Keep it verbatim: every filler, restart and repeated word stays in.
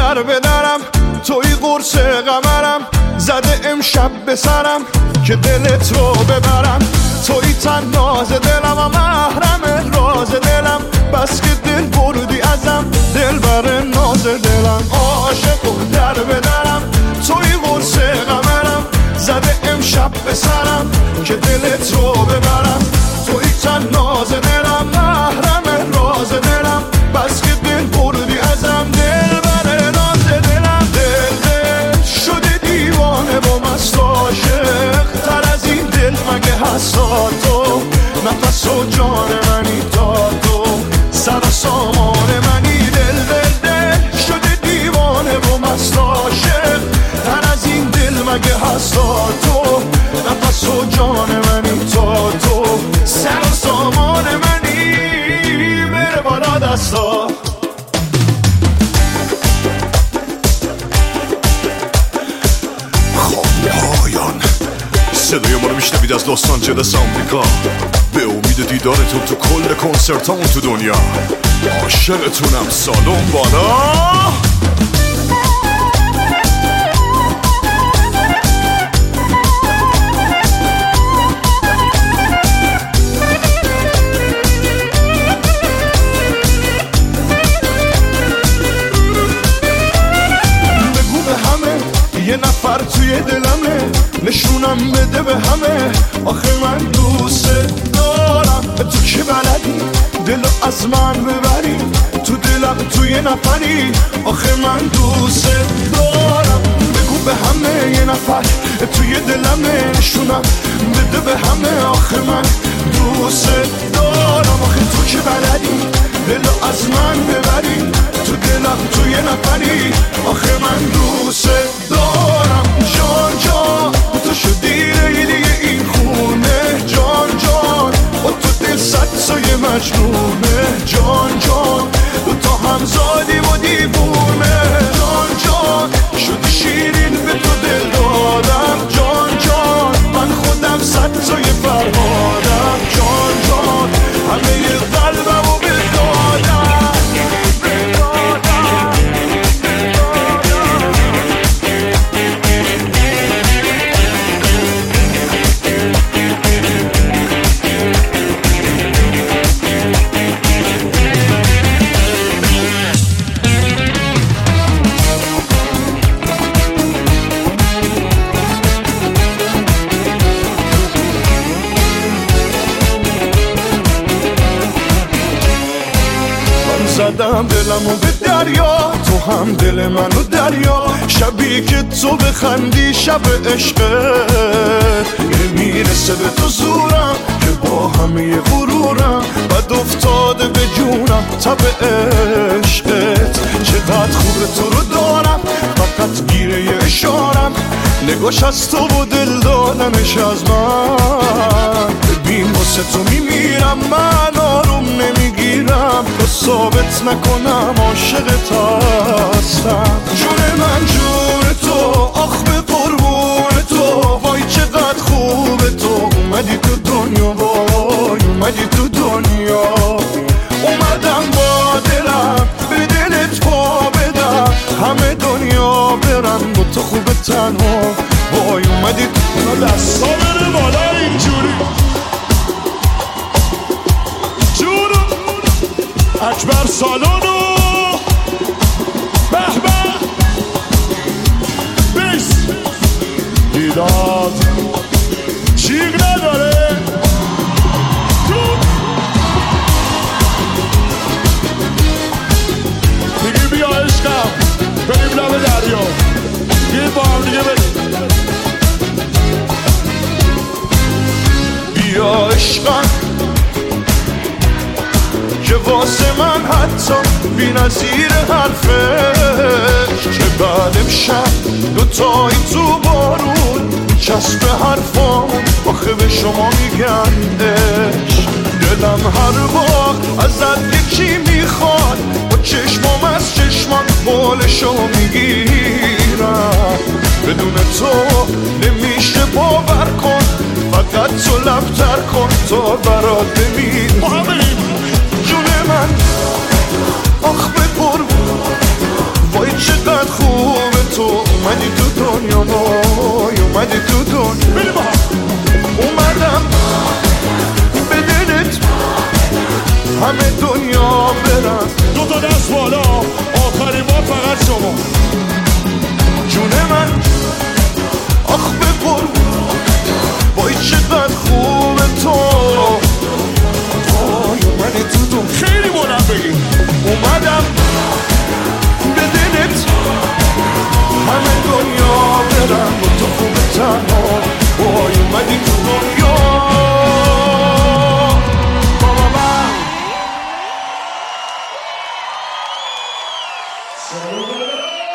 در بدرم، توی قرص قمرم، زده امشب به سرم که دلت رو ببرم. توی تناز دلم و محرم راز دلم، بس که دل بردی ازم دل بر ناز دلم. عاشق و در بدرم، توی قرص قمرم، زده امشب به سرم که دلت رو ببرم. توی تناز دلم محرم راز دلم، بس که دل بردی ازم دل بر ناز دلم. دل دل شده دیوانه و مست عاشق، تر از این دل مگه هستا تو؟ نفس و جان منی تا تو، سر و سامان منی. دل دل دل شده دیوانه و مست عاشق، تر از این دل مگه هستا تو؟ نفس و جان منی تا تو، سر و سامان منی. بره بالا دستا. پایان صدای ما رو میشنوید از لس آنجلس آمریکا، به امید دیدارتون تو کل کنسرتامون تو دنیا. عاشقتونم. سالن بالا. یه نفر توی دلمه، نشونم بده به همه. آخه من دوست دارم، تو که بلدی دلو از من ببری، تو دلم توی نفری. آخه من دوست دارم، بگو به همه. یه نفر توی دلمه، نشونم بده به همه. آخه من دوست دارم، آخه تو که بلدی دلو از من ببری، تو دلم توی نفری. آخه من دوست دارم. جان جان تو شدی ریلی این خونه، جان جان با تو دل صد سایه مجنونه. جان جان دو تا هم زادیم و دیوونه. جان جان شدی شیرین به تو دل دادم. جان جان من خودم صد سایه فرهادم. جان جان همه قلبم و بدادم. زدم دلمو به دریا، تو هم دل منو دریا. شبی که تو بخندی شب عشقت، نمیرسه به تو زورم که با همه غرورم بد افتاده به جونم تب عشقت. چقدر خوبه تو رو دارم، فقط گیره یه اشارم. نگاش از تو و دل دادنش از من. ببین واسه تو میمیرم، من آروم نمیگیرم تا ثابت نکنم عاشقت هستم. جون من جون تو، آخ به قربون تو. وای چقدر خوبه تو، اومدی تو دنیا. وای اومدی تو دنیا. اومدم با دلم به دلت پا بدم، همه دنیا برم با تو خوبه تنها. وای اومدی تو دستا بره بالا اینجوری. جونو اکبر سالونو به به بیس دیداد چیق نداره. دیگه بیا عشقم بریم لب دریا، یه با هم دیگه بریم. بیا عشقم که واسه من حتی بی نظیر حرفش، که بعد امشب دوتایی تو بارون چسب حرفام. آخه به شما میگن عشق، دلم هر بار ازت یکی میخواد، با چشمام از چشمم بالشو میگیرم. بدون تو نمیشه باور کن، فقط تو لبتر کن تا برات بمیرم. جون من آخ به قربون، وای چقدر Thank you.